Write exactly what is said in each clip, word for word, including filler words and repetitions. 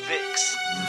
Vicks.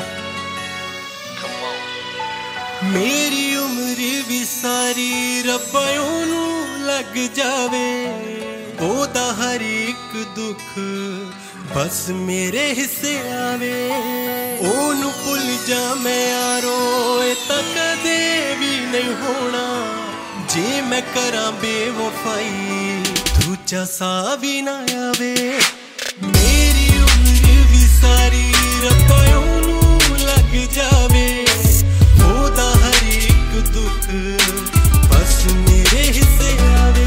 Come on. मेरी उम्र भी सारी रब्बा ओनू लग जावे, ओदा हर एक दुख बस मेरे हिस्से आवे। ओनू भुल जा मैं यारो ए तां कदे भी नहीं होना, जे मैं करा बेवफाई दूजा सा भी ना आवे। मेरी उम्र भी सारी रब्बा ओनू लग जावे, ओदा हर एक दुख बस मेरे हिस्से आवे।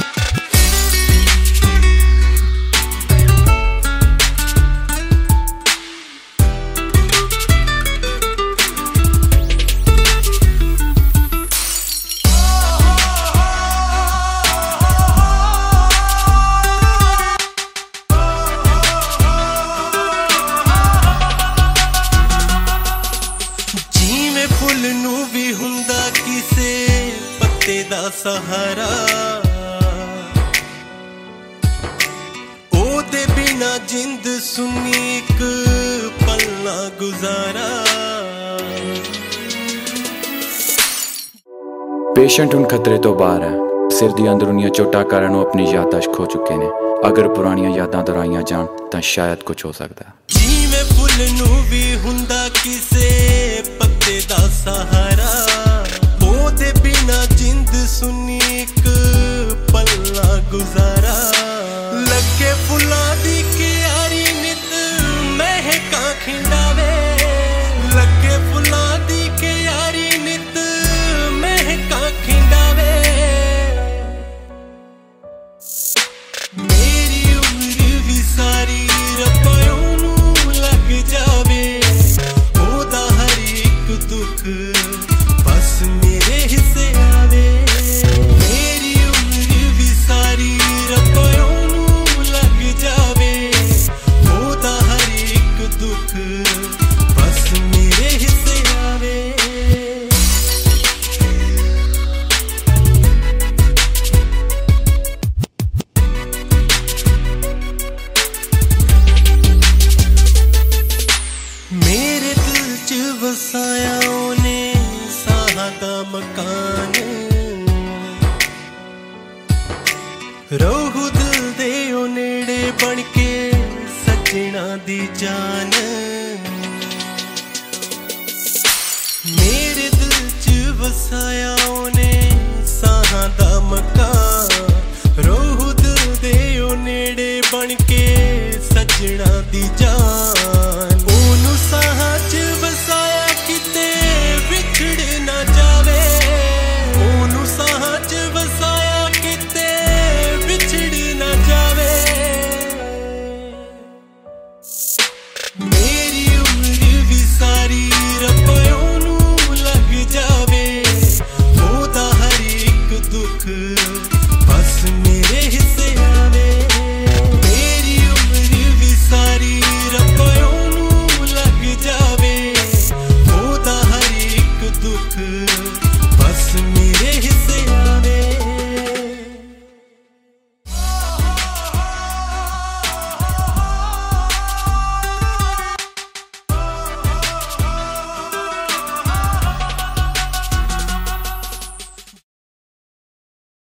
फुल नू भी हुंदा किसे पत्ते दा सहारा, ओदे बिना जिंद सुनी इक पल ना गुजारा। पेशेंट हुण खतरे तो बाहर है, सिर दी अंदरूनी चोटां कारण वो अपनी याददाश्त खो चुके ने। अगर पुरानियां यादां दोहराइयां जान तां शायद कुछ हो सकदा। जिवें फुल नू भी हुंदा किसे पत्ते दा सहारा, ओदे बिना जिंद सुनी इक पल ना गुजारा। लगे फुल्लां दी क्यारी नित महकां खिंडावे, लगे फुल्लां दी क्यारी नित महकां खिंडावे। मेरी उम्र भी सारी रब्बा ओनू लग जावे, ओदा हर एक दुख बस मेरे हिस्से आवे। मेरी उम्र भी सारी रब्बा ओनू लग जावे, ओदा हर एक दुख बस मेरे हिस्से आवे। मेरे दिल च वसाया ओने साहां दा मकान, रहू दिल दे ओ नेड़े बन के सजना दी जान। मेरे दिल च वसाया ओने साहां दा मकान,